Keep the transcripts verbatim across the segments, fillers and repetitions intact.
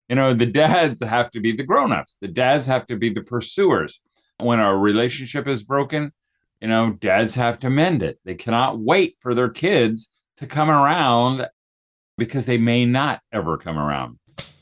You know, the dads have to be the grown-ups. The dads have to be the pursuers. When a relationship is broken, you know, dads have to mend it. They cannot wait for their kids to come around because they may not ever come around.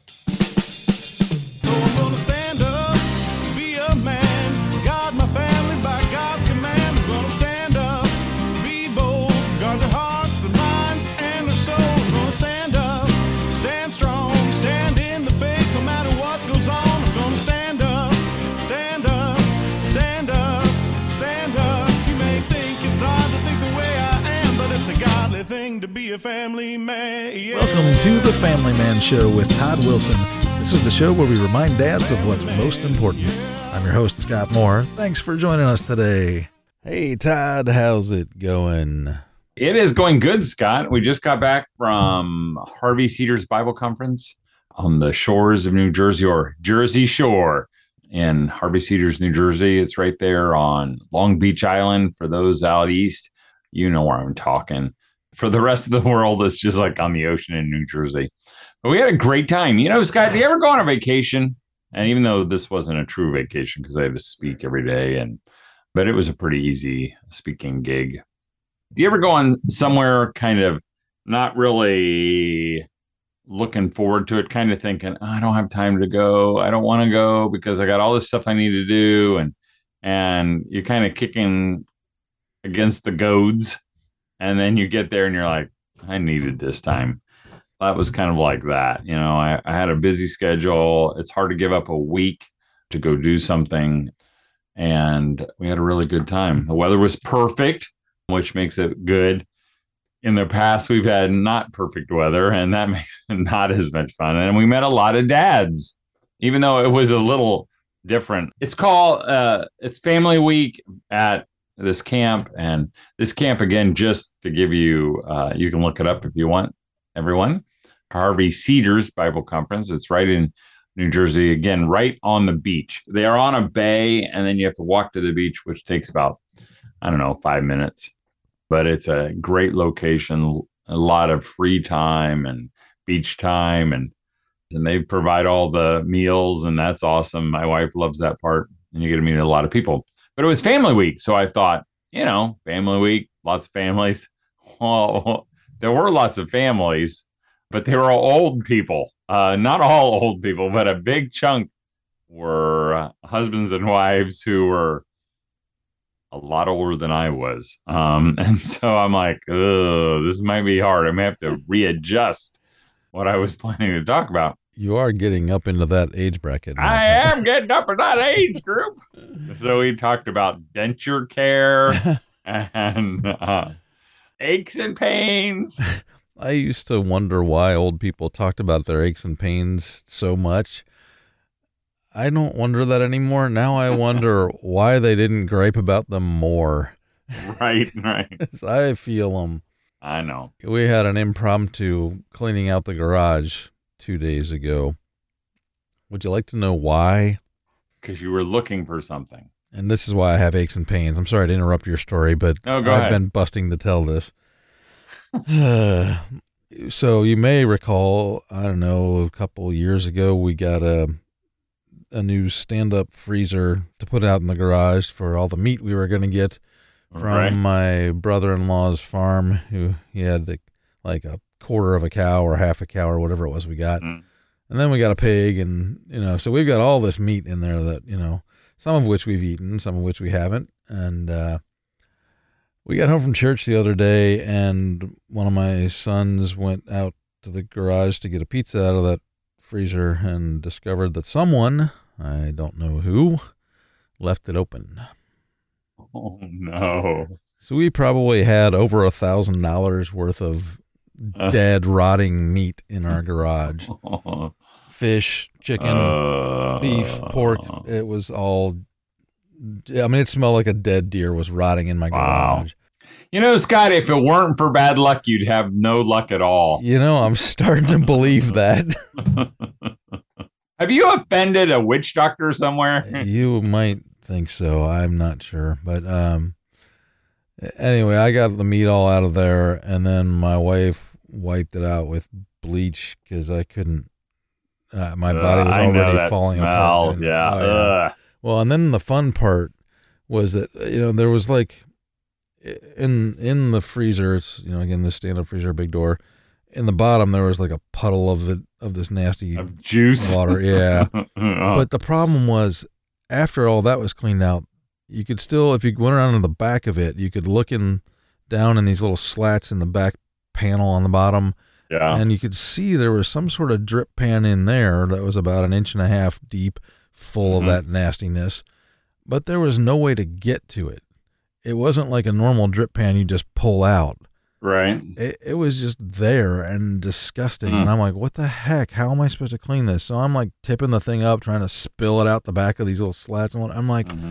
So I'm gonna stand up, be a man, guard my family by God's command. I'm gonna stand up, be bold, guard their hearts, their minds, and their souls. I'm gonna stand up, stand strong, stand in the faith, no matter what goes on. I'm gonna stand up, stand up, stand up, stand up. You may think it's hard to think the way I am, but it's a godly thing to be a family man. Yeah. Welcome to the Family Man Show with Todd Wilson. This is the show where we remind dads of what's most important. I'm your host, Scott Moore. Thanks for joining us today. Hey, Todd, how's it going? It is going good, Scott. We just got back from Harvey Cedars Bible Conference on the shores of New Jersey, or Jersey Shore in Harvey Cedars, New Jersey. It's right there on Long Beach Island. For those out east, you know where I'm talking. For the rest of the world, it's just like on the ocean in New Jersey. But we had a great time. You know, Scott, do you ever go on a vacation? And even though this wasn't a true vacation because I had to speak every day, and but it was a pretty easy speaking gig. Do you ever go on somewhere kind of not really looking forward to it, kind of thinking, oh, I don't have time to go. I don't want to go because I got all this stuff I need to do. And and you're kind of kicking against the goads. And then you get there and you're like, I needed this time. That was kind of like that. You know, I, I had a busy schedule. It's hard to give up a week to go do something. And we had a really good time. The weather was perfect, which makes it good. In the past, we've had not perfect weather, and that makes it not as much fun. And we met a lot of dads, even though it was a little different. It's called, uh, it's Family Week at this camp. And this camp, again, just to give you, uh, you can look it up if you want, everyone. Harvey Cedars Bible Conference. It's right in New Jersey, again, right on the beach. They are on a bay, and then you have to walk to the beach, which takes about, I don't know, five minutes. But it's a great location, a lot of free time and beach time, and and they provide all the meals, and that's awesome. My wife loves that part, and you get to meet a lot of people. But it was Family Week, so I thought, you know, Family Week, lots of families. Well, there were lots of families, but they were all old people. Uh, not all old people, but a big chunk were uh, husbands and wives who were a lot older than I was. Um, and so I'm like, oh, this might be hard. I may have to readjust what I was planning to talk about. You are getting up into that age bracket. I am getting up in that age group. So we talked about denture care and uh, aches and pains. I used to wonder why old people talked about their aches and pains so much. I don't wonder that anymore. Now I wonder why they didn't gripe about them more. Right, right. I feel them. I know. We had an impromptu cleaning out the garage two days ago. Would you like to know why? Because you were looking for something. And this is why I have aches and pains. I'm sorry to interrupt your story, but no, go I've ahead. been busting to tell this. So you may recall, I don't know, a couple years ago, we got a a new stand-up freezer to put out in the garage for all the meat we were going to get from right. my brother-in-law's farm, who he had like a quarter of a cow or half a cow or whatever it was we got. Mm. And then we got a pig, and, you know, so we've got all this meat in there that, you know, some of which we've eaten, some of which we haven't. And uh, we got home from church the other day, and one of my sons went out to the garage to get a pizza out of that freezer and discovered that someone, I don't know who, left it open. Oh, no. So we probably had over a thousand dollars worth of dead, uh, rotting meat in our garage. Fish, chicken, uh, beef, pork. It was all, I mean, it smelled like a dead deer was rotting in my wow. garage. You know, Scott, if it weren't for bad luck, you'd have no luck at all. You know, I'm starting to believe that. Have you offended a witch doctor somewhere? You might think so. I'm not sure. But um, anyway, I got the meat all out of there, and then my wife wiped it out with bleach because I couldn't Uh, my body was I know already that falling smell. apart. And- Yeah. oh, Ugh. Well, and then the fun part was that, you know, there was like in in the freezer, it's, you know, again, this stand-up freezer, big door. In the bottom, there was like a puddle of it, of this nasty Of juice. water. Yeah. Oh, But the problem was, after all that was cleaned out, you could still, if you went around to the back of it, you could look in down in these little slats in the back panel on the bottom, yeah. and you could see there was some sort of drip pan in there that was about an inch and a half deep, full Mhm. of that nastiness. But there was no way to get to it. It wasn't like a normal drip pan you just pull out. Right. It, it was just there and disgusting. Mm. And I'm like, what the heck? How am I supposed to clean this? So I'm like tipping the thing up, trying to spill it out the back of these little slats. And I'm like, Mhm.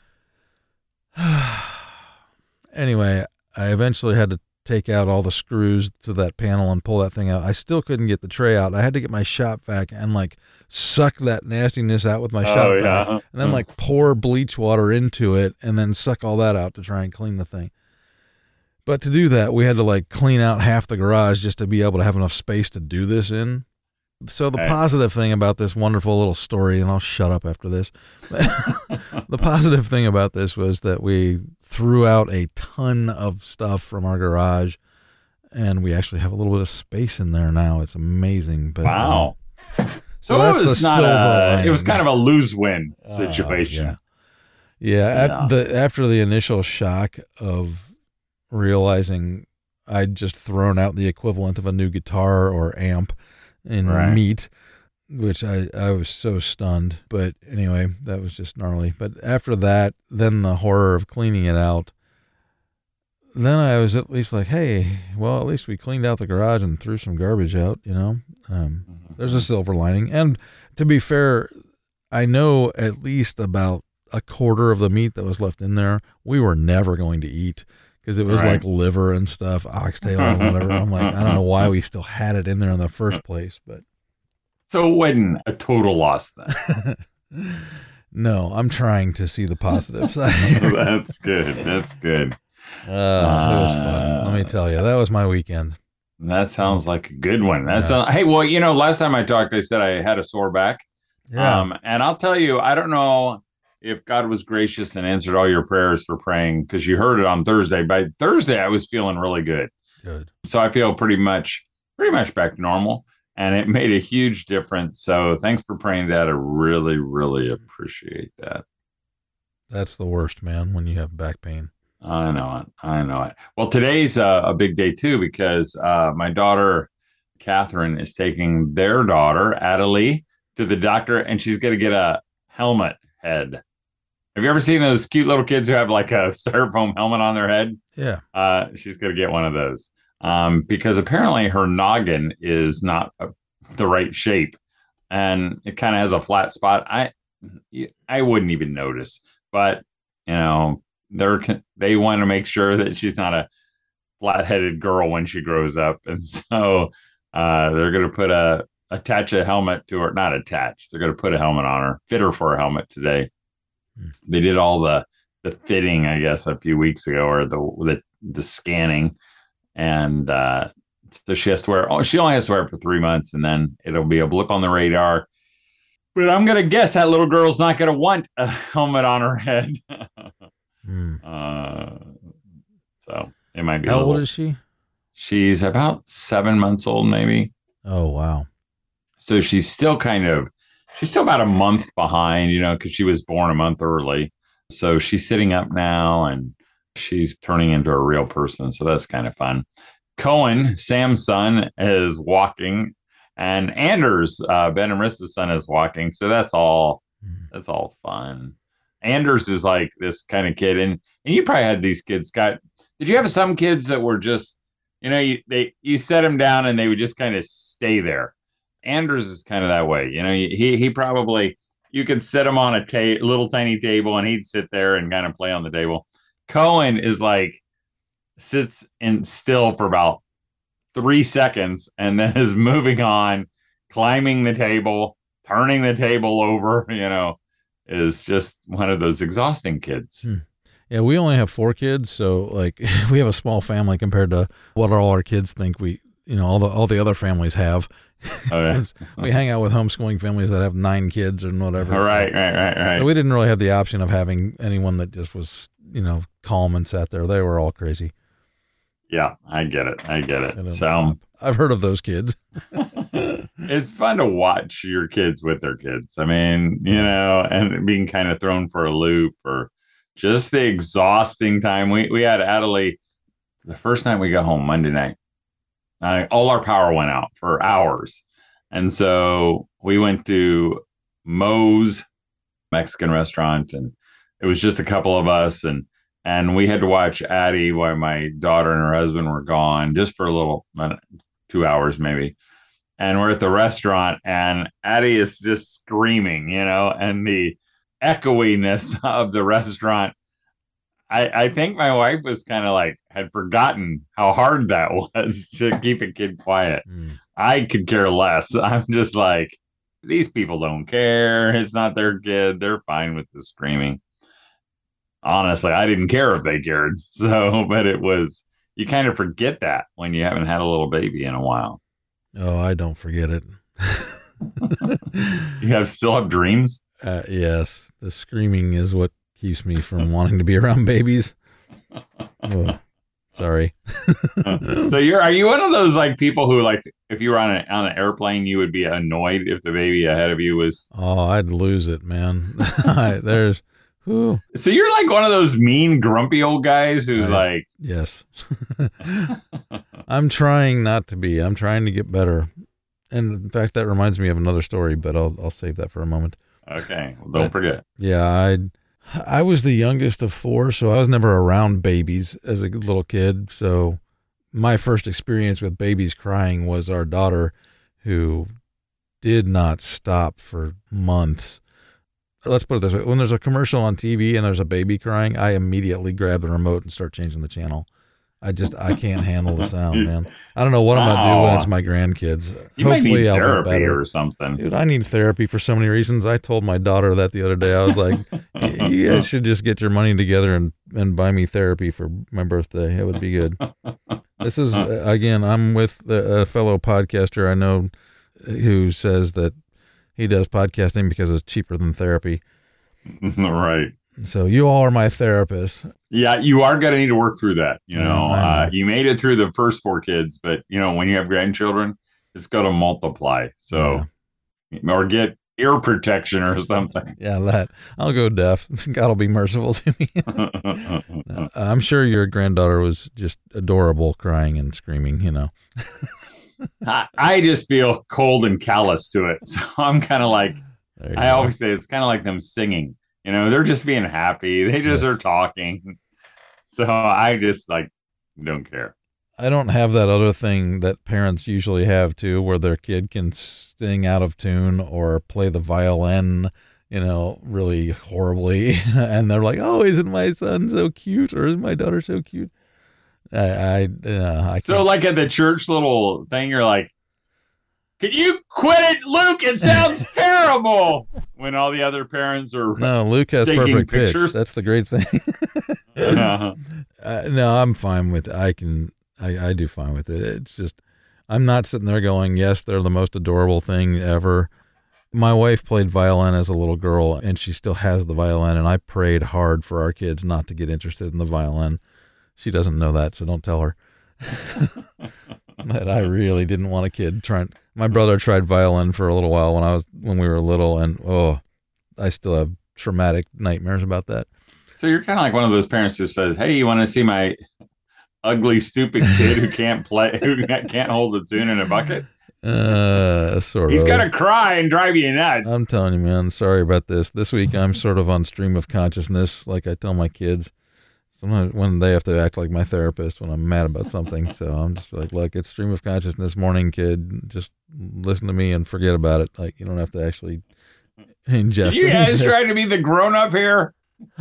anyway, I eventually had to take out all the screws to that panel and pull that thing out. I still couldn't get the tray out. I had to get my shop vac and like suck that nastiness out with my shop Oh, vac, yeah. and then like pour bleach water into it and then suck all that out to try and clean the thing. But to do that, we had to like clean out half the garage just to be able to have enough space to do this in. So the Right. positive thing about this wonderful little story, and I'll shut up after this. The positive thing about this was that we threw out a ton of stuff from our garage, and we actually have a little bit of space in there now. It's amazing. But, Wow. uh, So, that's it was the not silver a, lining. it was kind of a lose-win Uh, situation. yeah. Yeah. Yeah. At the, after the initial shock of realizing I'd just thrown out the equivalent of a new guitar or amp in Right. meat, which I, I was so stunned. But anyway, that was just gnarly. But after that, then the horror of cleaning it out, then I was at least like, hey, well, at least we cleaned out the garage and threw some garbage out, you know? Um, Mhm. there's a silver lining. And to be fair, I know at least about a quarter of the meat that was left in there we were never going to eat, because it was Right. like liver and stuff, oxtail and whatever. I'm like, I don't know why we still had it in there in the first place, but So it wasn't a total loss then. no, I'm trying to see the positive side. That's good. That's good. Uh, it was fun. Let me tell you, that was my weekend. That sounds like a good one. That's Yeah. a, hey, well, you know, last time I talked, I said I had a sore back. Yeah. Um, and I'll tell you, I don't know if God was gracious and answered all your prayers for praying, because you heard it on Thursday. By Thursday, I was feeling really good. Good. So I feel pretty much, pretty much back to normal, and it made a huge difference. So thanks for praying that. I really, really appreciate that. That's the worst, man, when you have back pain. I know it. I know it. Well, today's a, a big day too, because uh, my daughter, Catherine, is taking their daughter, Adelie, to the doctor, and she's going to get a helmet head. Have you ever seen those cute little kids who have like a styrofoam helmet on their head? Yeah. Uh, she's going to get one of those um, because apparently her noggin is not uh, the right shape, and it kind of has a flat spot. I I wouldn't even notice, but you know, they're they want to make sure that she's not a flat-headed girl when she grows up, and so uh, they're going to put a attach a helmet to her. Not attach. They're going to put a helmet on her, fit her for a helmet today. They did all the the fitting, I guess, a few weeks ago, or the the, the scanning, and uh, so she has to wear. Oh, she only has to wear it for three months, and then it'll be a blip on the radar. But I'm gonna guess that little girl's not gonna want a helmet on her head. Mm. uh, so it might be. How a little, old is she? She's about seven months old, maybe. Oh, wow. So she's still kind of, she's still about a month behind, you know, because she was born a month early. So she's sitting up now and she's turning into a real person. So that's kind of fun. Cohen, Sam's son, is walking, and Anders, uh, Ben and Marissa's son, is walking. So that's all, that's all fun. Anders is like this kind of kid. And, and you probably had these kids, Scott. Did you have some kids that were just, you know, you, they, you set them down and they would just kind of stay there? Anders is kind of that way. You know, he he probably, you could sit him on a ta- little tiny table and he'd sit there and kind of play on the table. Cohen is like, sits in still for about three seconds and then is moving on, climbing the table, turning the table over, you know, is just one of those exhausting kids. Hmm. Yeah, we only have four kids, so like we have a small family compared to what all our kids think we, you know, all the all the other families have. Oh, yeah. Since we hang out with homeschooling families that have nine kids or whatever. Right, right, right, right. So we didn't really have the option of having anyone that just was, you know, calm and sat there. They were all crazy. Yeah, I get it. I get I don't- it. So I've heard of those kids. it's fun to watch your kids with their kids. I mean, you know, and being kind of thrown for a loop, or just the exhausting time. We we had Adelaide the first night we got home, Monday night. Uh, all our power went out for hours. And so we went to Moe's Mexican restaurant, and it was just a couple of us. And and we had to watch Addie while my daughter and her husband were gone, just for a little, uh, two hours maybe. And we're at the restaurant, and Addie is just screaming, you know, and the echoiness of the restaurant. I, I think my wife was kind of like, had forgotten how hard that was to keep a kid quiet. Mm. I could care less. I'm just like, these people don't care. It's not their kid. They're fine with the screaming. Honestly, I didn't care if they cared. So, but it was, you kind of forget that when you haven't had a little baby in a while. Oh, I don't forget it. You have still have dreams? Uh, yes, the screaming is what keeps me from wanting to be around babies. Oh, sorry. So you're, are you one of those like people who, like, if you were on an on an airplane, you would be annoyed if the baby ahead of you was? Oh, I'd lose it, man. There's, whew, So you're like one of those mean, grumpy old guys who's I- like, yes. I'm trying not to be. I'm trying to get better. And in fact, that reminds me of another story, but I'll I'll save that for a moment. okay, well, don't forget. Yeah, I I was the youngest of four, so I was never around babies as a little kid. So my first experience with babies crying was our daughter, who did not stop for months. Let's put it this way. When there's a commercial on T V and there's a baby crying, I immediately grab the remote and start changing the channel. I just, I can't handle the sound, man. I don't know what I'm going to do when it's my grandkids. You might need I'll be therapy better. or something. Dude, I need therapy for so many reasons. I told my daughter that the other day. I was like, you guys should just get your money together and, and buy me therapy for my birthday. It would be good. This is, uh, again, I'm with the, a fellow podcaster I know who says that he does podcasting because it's cheaper than therapy. Right. So you all are my therapists. Yeah, you are going to need to work through that. You Yeah, know, I know. uh, you made it through the first four kids, but, you know, when you have grandchildren, it's going to multiply. So, or get ear protection or something. Yeah, that. I'll go deaf. God will be merciful to me. Uh, I'm sure your granddaughter was just adorable, crying and screaming, you know. I, I just feel cold and callous to it. So I'm kind of like, There you I go. always say it's kind of like them singing. You know, they're just being happy. They just Yes. are talking. So I just like don't care. I don't have that other thing that parents usually have too, where their kid can sing out of tune or play the violin, you know, really horribly. And they're like, oh, isn't my son so cute? Or is my daughter so cute? I, I, uh, I So can't- like at the church little thing, you're like, can you quit it, Luke? It sounds terrible. When all the other parents are. no, Luke has taking perfect pitch. pictures? That's the great thing. Uh, Uh, no, I'm fine with it. I can, I, I do fine with it. It's just, I'm not sitting there going, yes, they're the most adorable thing ever. My wife played violin as a little girl, and she still has the violin, and I prayed hard for our kids not to get interested in the violin. She doesn't know that, so don't tell her. But I really didn't want a kid trying. My brother tried violin for a little while when I was when we were little, and oh, I still have traumatic nightmares about that. so you're kind of like one of those parents who says, hey, you want to see my ugly, stupid kid who can't play, who can't hold a tune in a bucket? Uh, sort He's of. going to cry and drive you nuts. I'm telling you, man. Sorry about this. This week I'm sort of on stream of consciousness, like I tell my kids. Sometimes when they have to act like my therapist when I'm mad about something, so I'm just like, look, it's stream of consciousness morning, kid. Just listen to me and forget about it. Like you don't have to actually ingest. you guys anything. trying to be the grown up here?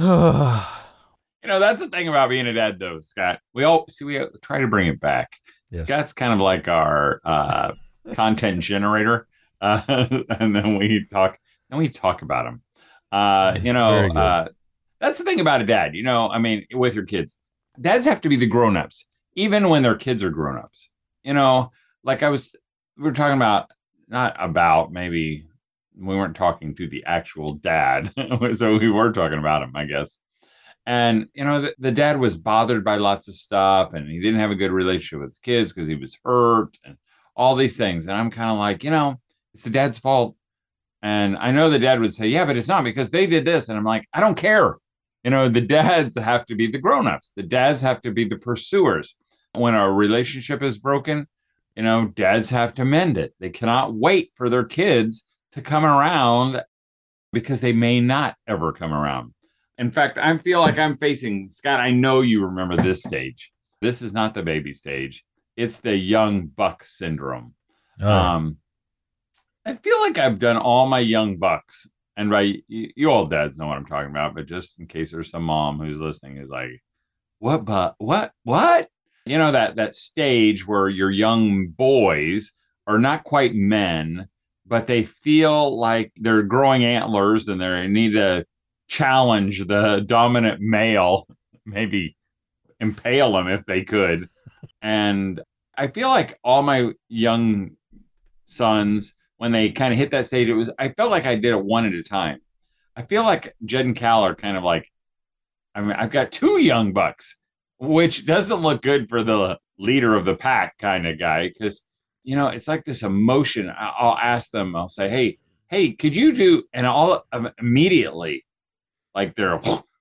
You know, that's the thing about being a dad, though, Scott. We all see, we try to bring it back. Yes. Scott's kind of like our uh, content generator. Uh, and then we talk, then we talk about him. Uh, you know, Very good. uh, that's the thing about a dad, you know, I mean, with your kids, dads have to be the grown-ups, even when their kids are grown-ups. You know, like I was, we were talking about not about, maybe we weren't talking to the actual dad. So we were talking about him, I guess. And, you know, the, the dad was bothered by lots of stuff, and he didn't have a good relationship with his kids because he was hurt and all these things. And I'm kind of like, you know, it's the dad's fault. And I know the dad would say, yeah, but it's not because they did this. And I'm like, I don't care. You know, the dads have to be the grown-ups. The dads have to be the pursuers. When a relationship is broken, you know, dads have to mend it. They cannot wait for their kids to come around because they may not ever come around. In fact, I feel like I'm facing, Scott, I know you remember this stage. This is not the baby stage. It's the young buck syndrome. Oh. Um, I feel like I've done all my young bucks. And by you, you all dads know what I'm talking about, but just in case there's some mom who's listening is like, what, but what, what? You know, that, that stage where your young boys are not quite men, but they feel like they're growing antlers and they need to challenge the dominant male, maybe impale him if they could. And I feel like all my young sons, when they kind of hit that stage, it was, I felt like I did it one at a time. I feel like Jed and Cal are kind of like, I mean, I've got two young bucks, which doesn't look good for the leader of the pack kind of guy. Cause you know, it's like this emotion. I'll ask them, I'll say, Hey, Hey, could you do, and all um, immediately, like they're,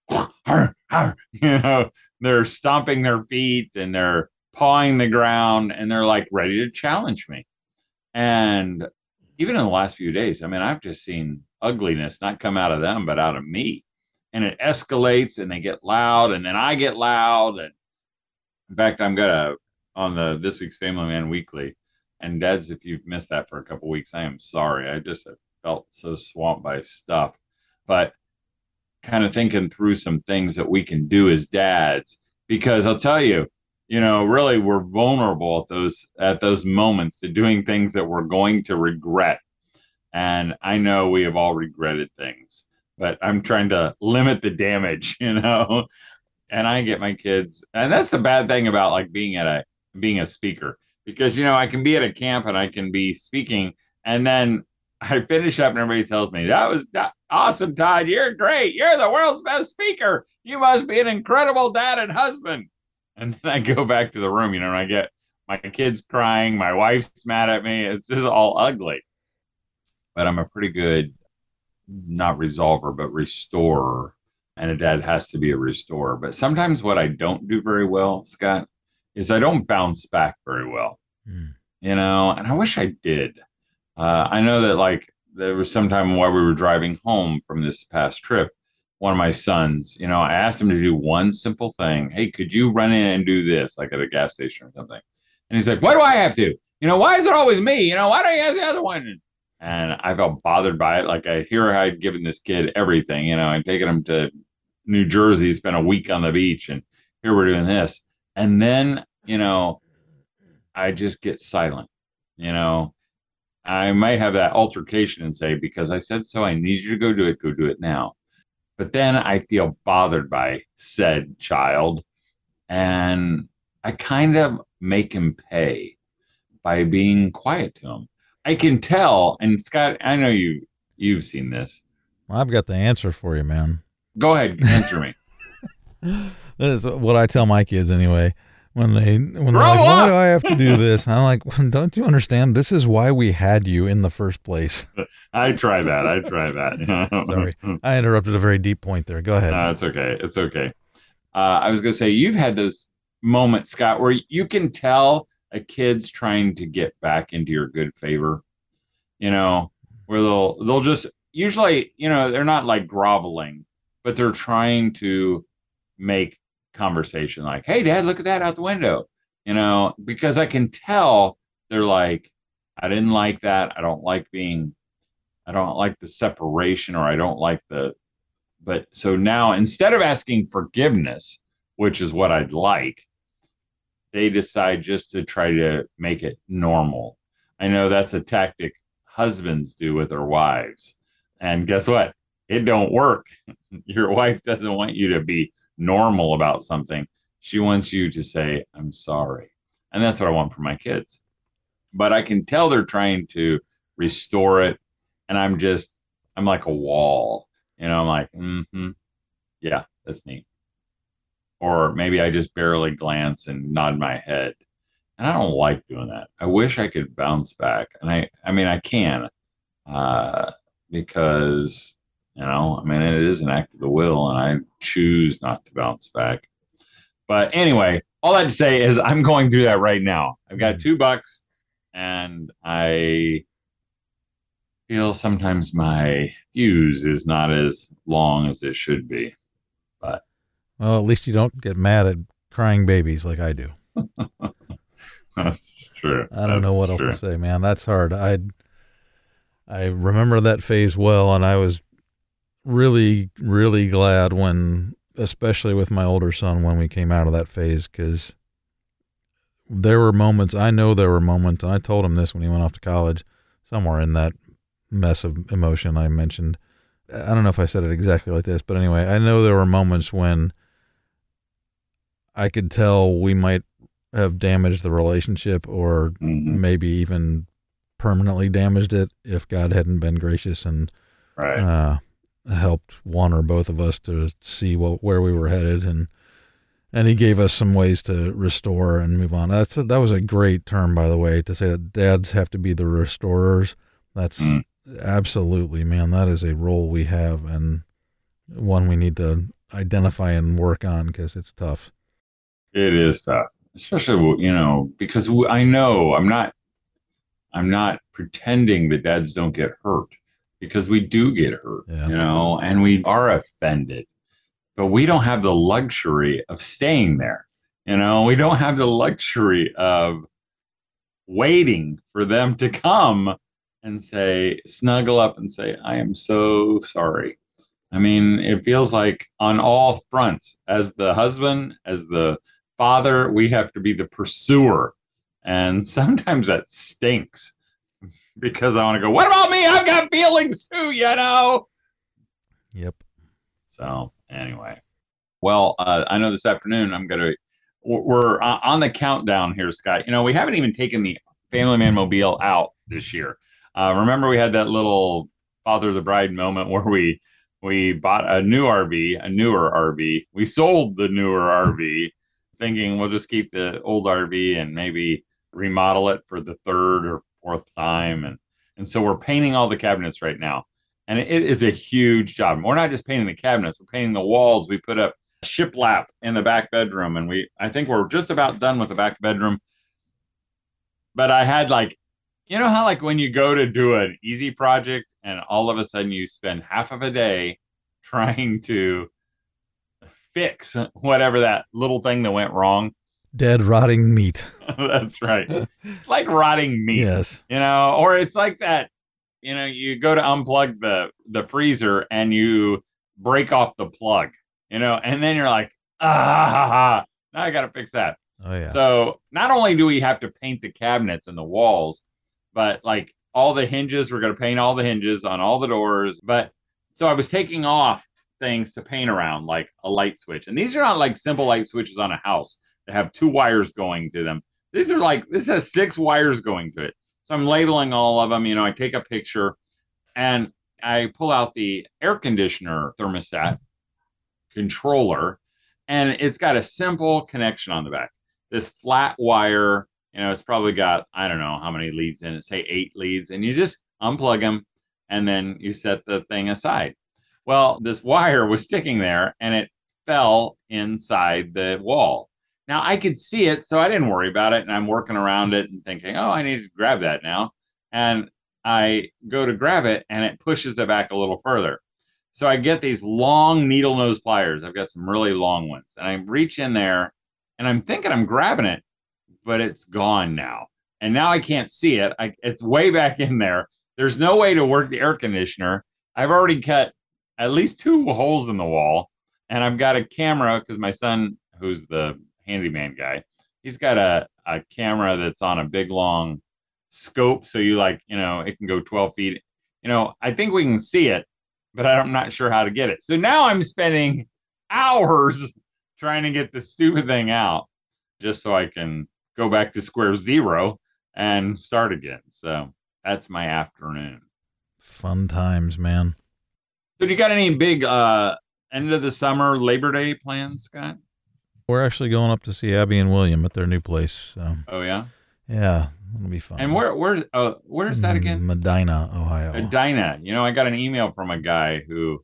you know, they're stomping their feet and they're pawing the ground and they're like ready to challenge me. And even in the last few days, I mean, I've just seen ugliness not come out of them, but out of me. And it escalates and they get loud and then I get loud. And in fact, I'm gonna, on the This Week's Family Man Weekly, and dads, if you've missed that for a couple of weeks, I am sorry. I just have felt so swamped by stuff, but kind of thinking through some things that we can do as dads, because I'll tell you, you know, really we're vulnerable at those, at those moments to doing things that we're going to regret. And I know we have all regretted things, but I'm trying to limit the damage, you know, and I get my kids. And that's the bad thing about like being at a, being a speaker, because, you know, I can be at a camp and I can be speaking and then I finish up and everybody tells me, that was awesome, Todd. You're great. You're the world's best speaker. You must be an incredible dad and husband. And then I go back to the room, you know, and I get my kids crying. My wife's mad at me. It's just all ugly. But I'm a pretty good, not resolver, but restorer. And a dad has to be a restorer. But sometimes what I don't do very well, Scott, is I don't bounce back very well, mm. you know, and I wish I did. Uh, I know that like there was some time while we were driving home from this past trip, one of my sons, you know, I asked him to do one simple thing. Hey, could you run in and do this, like at a gas station or something? And he's like, why do I have to? You know, why is it always me? You know, why don't you have the other one? And I felt bothered by it. Like I hear I'd given this kid everything, you know, I'd taken him to New Jersey, spent a week on the beach, and here we're doing this. And then, you know, I just get silent, you know. I might have that altercation and say, because I said so, I need you to go do it, go do it now. But then I feel bothered by said child, and I kind of make him pay by being quiet to him. I can tell, and Scott, I know you, you've seen this. Well, I've got the answer for you, man. Go ahead, answer me. That is what I tell my kids anyway. When they, when they're like, why do I have to do this? I'm like, well, don't you understand? This is why we had you in the first place. I try that. I try that. Sorry. I interrupted a very deep point there. Go ahead. No, it's okay. It's okay. Uh, I was going to say, you've had those moments, Scott, where you can tell a kid's trying to get back into your good favor, you know, where they'll, they'll just usually, you know, they're not like groveling, but they're trying to make conversation like, hey, Dad, look at that out the window, you know, because I can tell they're like, I didn't like that. I don't like being, I don't like the separation, or I don't like the, but so now instead of asking forgiveness, which is what I'd like, they decide just to try to make it normal. I know that's a tactic husbands do with their wives. And guess what? It don't work. Your wife doesn't want you to be normal about something. She wants you to say, I'm sorry. And that's what I want for my kids. But I can tell they're trying to restore it. And I'm just, I'm like a wall, you know, I'm like, mm-hmm, yeah, that's neat. Or maybe I just barely glance and nod my head. And I don't like doing that. I wish I could bounce back. And I, I mean, I can, uh, because, you know, I mean, it is an act of the will and I choose not to bounce back. But anyway, all that to say is I'm going through that right now. I've got two bucks and I feel sometimes my fuse is not as long as it should be. But well, at least you don't get mad at crying babies like I do. That's true. I don't That's know what true. else to say, man. That's hard. I I remember that phase well, and I was really, really glad when, especially with my older son, when we came out of that phase, because there were moments, I know there were moments, and I told him this when he went off to college, somewhere in that mess of emotion I mentioned. I don't know if I said it exactly like this, but anyway, I know there were moments when I could tell we might have damaged the relationship or Mhm. maybe even permanently damaged it if God hadn't been gracious and Right. uh, helped one or both of us to see what, where we were headed. And, and he gave us some ways to restore and move on. That's a, that was a great term, by the way, to say that dads have to be the restorers. That's Mm. absolutely, man, that is a role we have and one we need to identify and work on because it's tough. It is tough, especially, you know, because I know I'm not, I'm not pretending that dads don't get hurt because we do get hurt, Yeah. you know, and we are offended, but we don't have the luxury of staying there. You know, we don't have the luxury of waiting for them to come and say, snuggle up and say, I am so sorry. I mean, it feels like on all fronts, as the husband, as the father, we have to be the pursuer. And sometimes that stinks because I want to go, what about me? I've got feelings too, you know? Yep. So anyway, well, uh, I know this afternoon I'm going to, we're uh, on the countdown here, Scott. You know, we haven't even taken the Family Man Mobile out this year. Uh, remember we had that little Father of the Bride moment where we, we bought a new R V, a newer R V. We sold the newer R V thinking we'll just keep the old R V and maybe remodel it for the third or fourth time. And, and so we're painting all the cabinets right now. And it, it is a huge job. We're not just painting the cabinets, we're painting the walls. We put up shiplap in the back bedroom. And we, I think we're just about done with the back bedroom. But I had like, you know how like when you go to do an easy project and all of a sudden you spend half of a day trying to fix whatever that little thing that went wrong. Dead rotting meat. That's right. It's like rotting meat, Yes. you know, or it's like that, you know, you go to unplug the, the freezer and you break off the plug, you know, and then you're like, ah, now I got to fix that. Oh yeah. So not only do we have to paint the cabinets and the walls, but like all the hinges, we're going to paint all the hinges on all the doors. But so I was taking off things to paint around, like a light switch. And these are not like simple light switches on a house that have two wires going to them. These are like, this has six wires going to it. So I'm labeling all of them. You know, I take a picture and I pull out the air conditioner thermostat controller, and it's got a simple connection on the back. This flat wire, you know, it's probably got, I don't know how many leads in it, say eight leads, and you just unplug them and then you set the thing aside. Well, this wire was sticking there and it fell inside the wall. Now I could see it, so I didn't worry about it. And I'm working around it and thinking, oh, I need to grab that now. And I go to grab it and it pushes it back a little further. So I get these long needle nose pliers. I've got some really long ones. And I reach in there and I'm thinking I'm grabbing it, but it's gone now. And now I can't see it. I, it's way back in there. There's no way to work the air conditioner. I've already cut at least two holes in the wall. And I've got a camera because my son, who's the handyman guy, he's got a, a camera that's on a big, long scope. So you like, you know, it can go twelve feet. You know, I think we can see it, but I'm not sure how to get it. So now I'm spending hours trying to get the stupid thing out just so I can go back to square zero and start again. So That's my afternoon. Fun times, man. So do you got any big uh, end of the summer Labor Day plans, Scott? We're actually going up to see Abby and William at their new place. So, Oh, yeah? yeah, it'll be fun. And where where's uh, where's that again? Medina, Ohio. Medina. You know, I got an email from a guy who,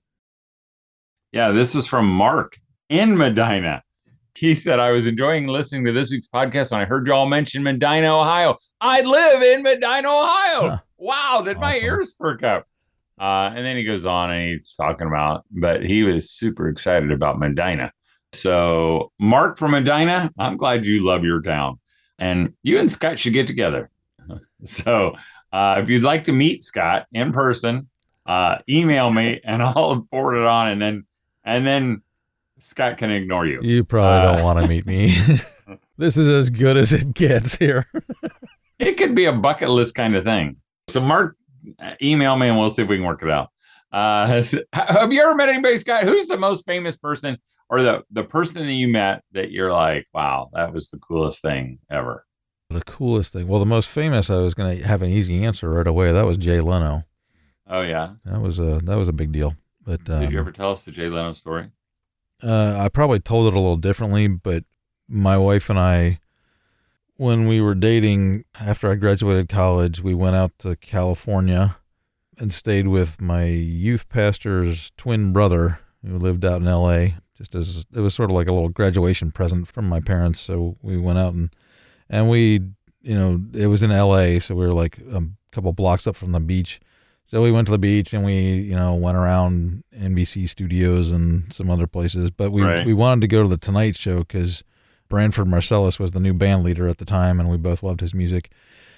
yeah, this is from Mark in Medina. He said, I was enjoying listening to this week's podcast when I heard you all mention Medina, Ohio. I live in Medina, Ohio. Huh. Wow, did my Awesome. ears perk up? Uh, and then he goes on and he's talking about, but he was super excited about Medina. So, Mark from Medina, I'm glad you love your town. And you and Scott should get together. So, uh, if you'd like to meet Scott in person, uh, email me and I'll forward it on. And then, and then Scott can ignore you. You probably Uh, don't want to meet me. This is as good as it gets here. It could be a bucket list kind of thing. So, Mark, email me and we'll see if we can work it out. Uh, have you ever met anybody, Scott? Who's the most famous person or the, the person that you met that you're like, wow, that was the coolest thing ever? The coolest thing. Well, the most famous, I was going to have an easy answer right away. That was Jay Leno. Oh, yeah. That was a that was a big deal. But um, Did you ever tell us the Jay Leno story? Uh, I probably told it a little differently, but my wife and I, when we were dating after I graduated college, we went out to California and stayed with my youth pastor's twin brother who lived out in L A. Just as it was sort of like a little graduation present from my parents. So we went out and and we, you know, it was in L A, so we were like a couple blocks up from the beach. So we went to the beach and we, you know, went around N B C studios and some other places. But we Right. we wanted to go to the Tonight Show because Branford Marcellus was the new band leader at the time, and we both loved his music.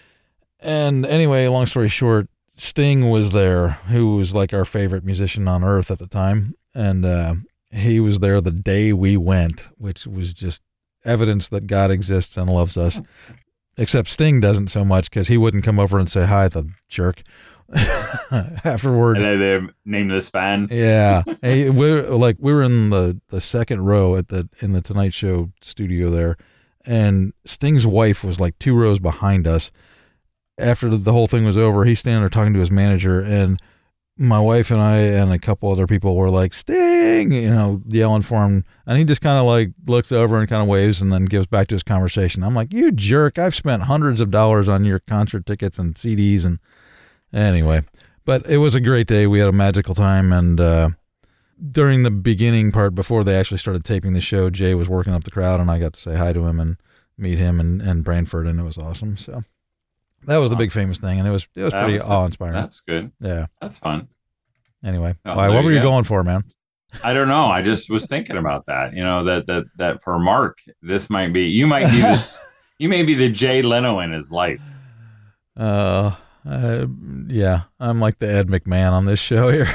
And anyway, long story short, Sting was there, who was like our favorite musician on earth at the time. And uh, he was there the day we went, which was just evidence that God exists and loves us. Except Sting doesn't so much because he wouldn't come over and say hi, the jerk. Afterwards, And they, they named this fan. yeah, hey, we're like we were in the, the second row at the in the Tonight Show studio there, and Sting's wife was like two rows behind us. After the whole thing was over, he's standing there talking to his manager, and my wife and I and a couple other people were like, Sting, you know, yelling for him, and he just kind of like looks over and kind of waves and then gives back to his conversation. I'm like, you jerk! I've spent hundreds of dollars on your concert tickets and C Ds and. Anyway, but it was a great day. We had a magical time, and uh, during the beginning part, before they actually started taping the show, Jay was working up the crowd, and I got to say hi to him and meet him and, and Branford, and it was awesome. So that was the big famous thing, and it was it was That pretty was- awe-inspiring. That's good. Yeah. That's fun. Anyway, Oh, why, there what you were you go. going for, man? I don't know. I just was thinking about that. You know, that that that for Mark, this might be you might be this you may be the Jay Leno in his life. Uh, uh, yeah, I'm like the Ed McMahon on this show here.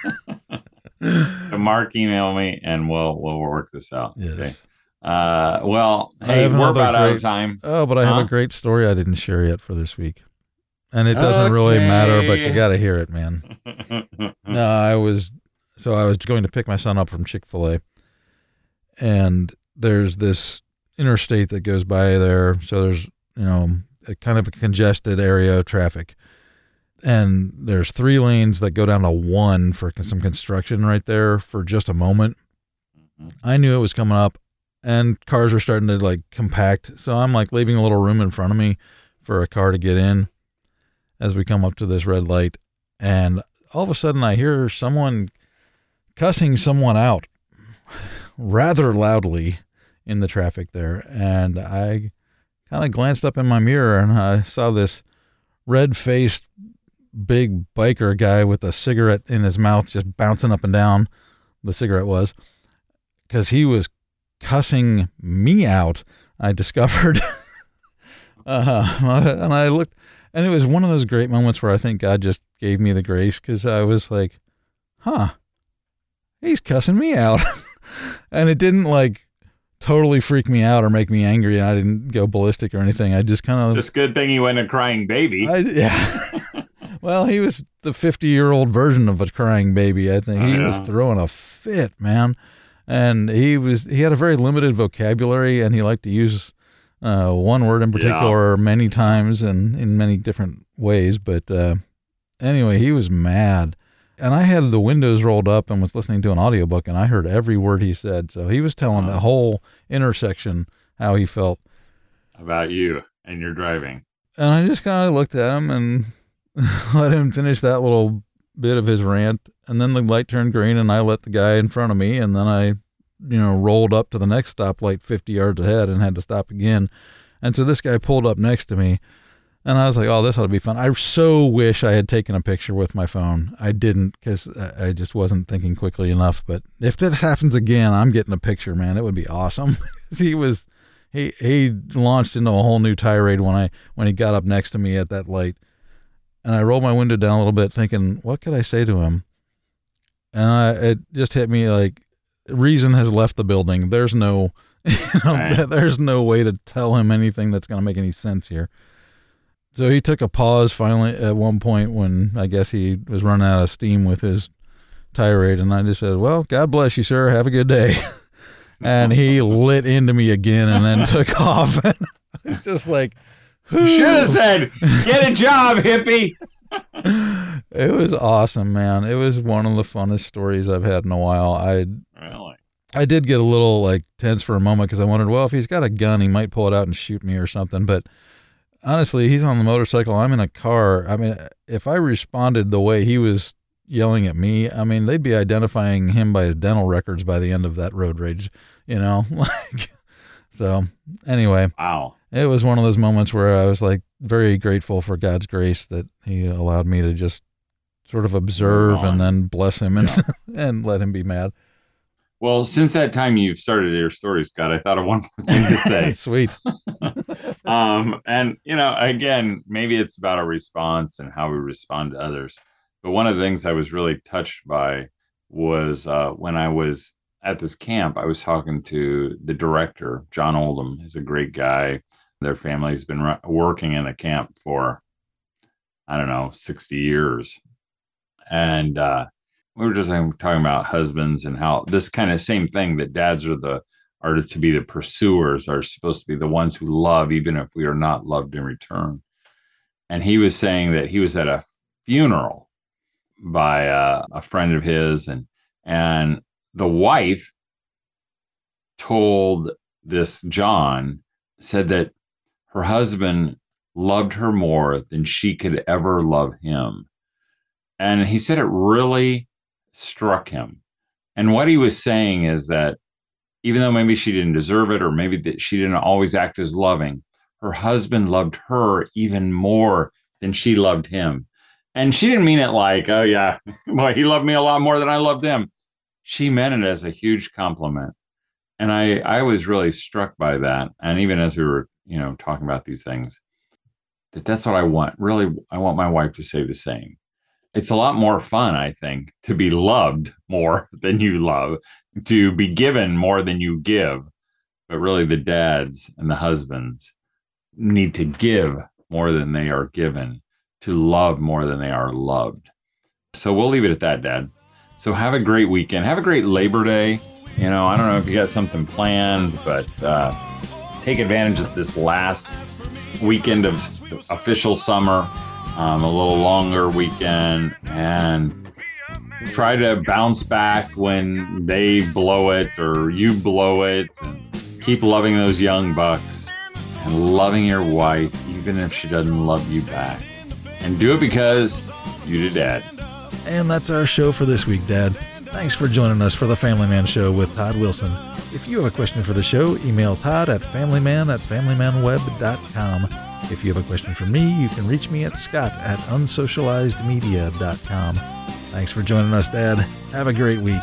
So Mark, email me and we'll we'll work this out. Yes. Okay. Uh, well, I hey, have we're another about out of great- time. Oh, but I have Huh? a great story I didn't share yet for this week. And it doesn't really matter, but you Okay. got to hear it, man. No, I was so I was going to pick my son up from Chick-fil-A, and there's this interstate that goes by there. So there's, you know, a kind of a congested area of traffic, and there's three lanes that go down to one for some construction right there for just a moment. I knew it was coming up, and cars are starting to like compact. So I'm like leaving a little room in front of me for a car to get in as we come up to this red light. And all of a sudden I hear someone cussing someone out rather loudly in the traffic there. And I kind of glanced up in my mirror and I saw this red-faced big biker guy with a cigarette in his mouth just bouncing up and down. The cigarette was, because he was cussing me out, I discovered. uh, and I looked, and it was one of those great moments where I think God just gave me the grace, because I was like, huh, he's cussing me out. And it didn't like totally freak me out or make me angry. I didn't go ballistic or anything. I just kind of Just good thing he wasn't a crying baby. I, yeah. Well, he was the fifty-year-old version of a crying baby, I think. Oh, He yeah. was throwing a fit, man. And he was he had a very limited vocabulary, and he liked to use uh, one word in particular Yeah. many times and in many different ways. But uh, anyway, he was mad. And I had the windows rolled up and was listening to an audiobook, and I heard every word he said. So he was telling the whole intersection how he felt. About you and your driving. And I just kind of looked at him and let him finish that little bit of his rant. And then the light turned green, and I let the guy in front of me, and then I, you know, rolled up to the next stoplight fifty yards ahead and had to stop again. And so this guy pulled up next to me, and I was like, oh, this ought to be fun. I so wish I had taken a picture with my phone. I didn't, because I just wasn't thinking quickly enough. But if that happens again, I'm getting a picture, man. It would be awesome. he was, he he launched into a whole new tirade when I when he got up next to me at that light. And I rolled my window down a little bit thinking, what could I say to him? And I, it just hit me like, reason has left the building. There's no, you know, Right. there's no way to tell him anything that's going to make any sense here. So he took a pause finally at one point when I guess he was running out of steam with his tirade. And I just said, well, God bless you, sir. Have a good day. And he lit into me again and then took off. It's just like, You should have said, get a job, hippie. it was awesome, man. It was one of the funnest stories I've had in a while. I Really? I did get a little like tense for a moment because I wondered, well, if he's got a gun, he might pull it out and shoot me or something. But honestly, he's on the motorcycle. I'm in a car. I mean, if I responded the way he was yelling at me, I mean, they'd be identifying him by his dental records by the end of that road rage, you know? Like, so anyway, Wow. it was one of those moments where I was like very grateful for God's grace that he allowed me to just sort of observe Move on. and then bless him and, Yeah. and let him be mad. Well, since that time you've started your story, Scott, I thought of one more thing to say. Sweet. um, and, you know, again, maybe it's about our response and how we respond to others. But one of the things I was really touched by was uh, when I was at this camp, I was talking to the director, John Oldham. He's a great guy. Their family's been ru- working in a camp for, I don't know, sixty years. And uh, we were just um, talking about husbands and how this kind of same thing, that dads are the are to be the pursuers, are supposed to be the ones who love, even if we are not loved in return. And he was saying that he was at a funeral by uh, a friend of his, and and the wife told this John, said that her husband loved her more than she could ever love him. And he said it really struck him. And what he was saying is that even though maybe she didn't deserve it, or maybe that she didn't always act as loving, her husband loved her even more than she loved him. And she didn't mean it like, oh yeah, well, he loved me a lot more than I loved him. She meant it as a huge compliment. And I, I was really struck by that. And even as we were, you know, talking about these things, that that's what I want. Really, I want my wife to say the same. It's a lot more fun, I think, to be loved more than you love, to be given more than you give. But really, the dads and the husbands need to give more than they are given, to love more than they are loved. So we'll leave it at that, Dad. So have a great weekend. Have a great Labor Day. You know, I don't know if you got something planned, but uh, take advantage of this last weekend of official summer, um, a little longer weekend, and try to bounce back when they blow it or you blow it. And keep loving those young bucks and loving your wife, even if she doesn't love you back. And do it because you did, Dad. And that's our show for this week, Dad. Thanks for joining us for the Family Man Show with Todd Wilson. If you have a question for the show, email Todd at familyman at familymanweb dot com. If you have a question for me, you can reach me at scott at unsocializedmedia dot com. Thanks for joining us, Dad. Have a great week.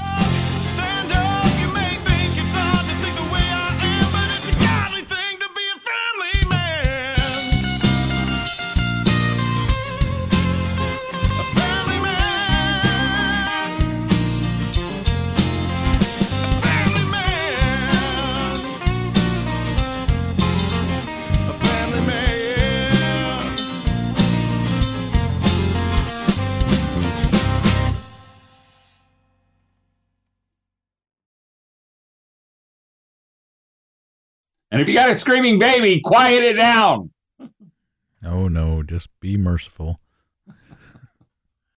And if you got a screaming baby, quiet it down. Oh, no, just be merciful.